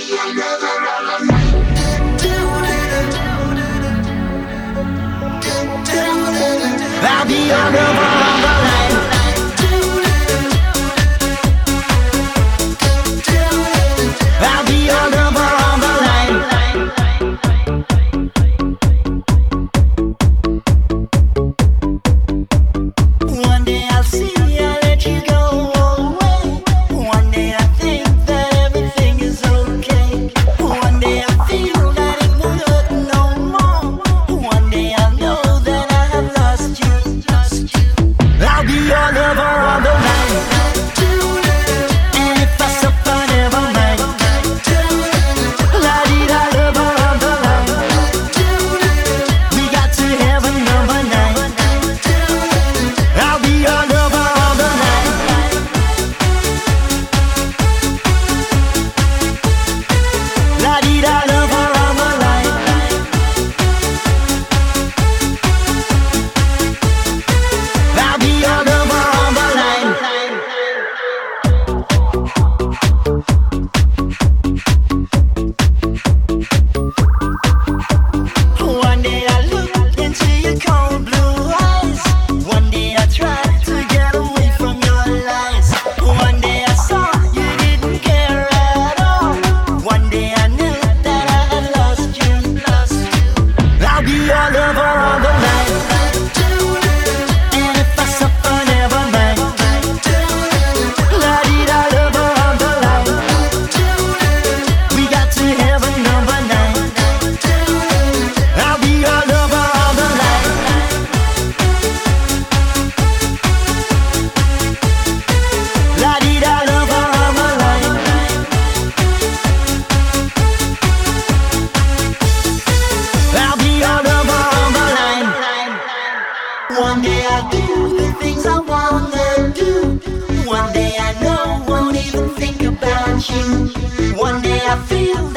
I'll be your lover on the line. I'll be your lover on the line. One day I'll see, I'll let you go away. One day I think that everything is okay. One day I feel that it won't hurt no more. One day I'll know that I have lost you. I'll be your lover on the line. And if I suffer, never mind. La-di-da, lover on the line. We got to heaven number 9. I'll be your lover on the line. La-di-da, lover on the line. I'll be your lover on the line. One day I look into your cold blue eyes. One day I tried to get away from your lies. One day I saw you didn't care at all. One day I knew that I had lost you. I'll be your lover on the line. And if I suffer, never mind. La-di-da, lover on the line. We got to heaven number 9. I'll be your lover on the line. La-di-da, lover on the line. I'll be your lover on the line. One day I'll do the things I wanna do. One day I know, won't even think about you. One day I feel